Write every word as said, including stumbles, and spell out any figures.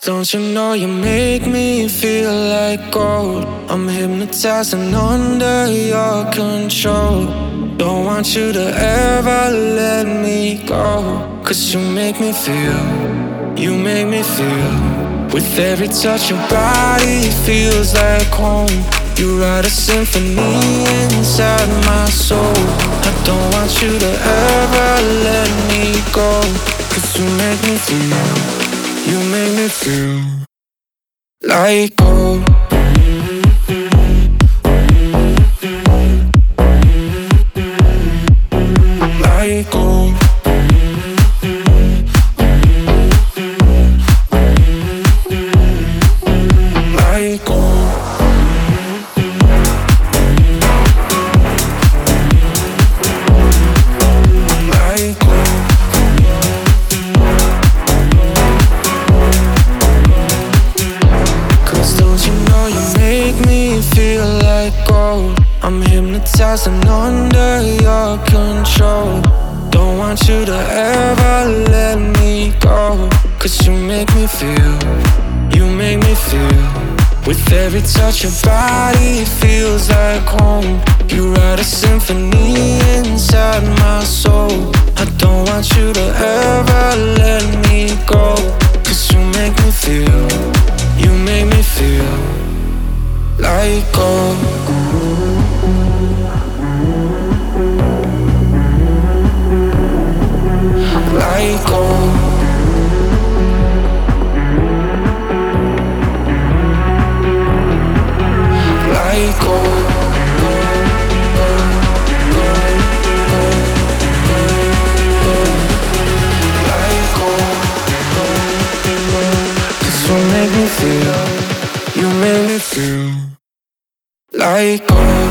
don't you know you make me feel like gold? I'm hypnotized and under your control. Don't want you to ever let me go. Cause you make me feel, you make me feel. With every touch your body feels like home. You write a symphony inside my soul. I don't want you to ever let me go. Cause you make me feel, you make me feel like gold. Like gold. Like gold. Like gold. Cause don't you know you make me feel like gold? I'm hypnotized and under your control. Don't want you to ever let me go. Cause you make me feel, you make me feel. With every touch your body feels like home. You write a symphony inside my soul. I don't want you to ever let me go. Cause you make me feel, you make me feel like gold. Like gold. Like gold. Like gold. Cause you make me feel, you make me feel like gold.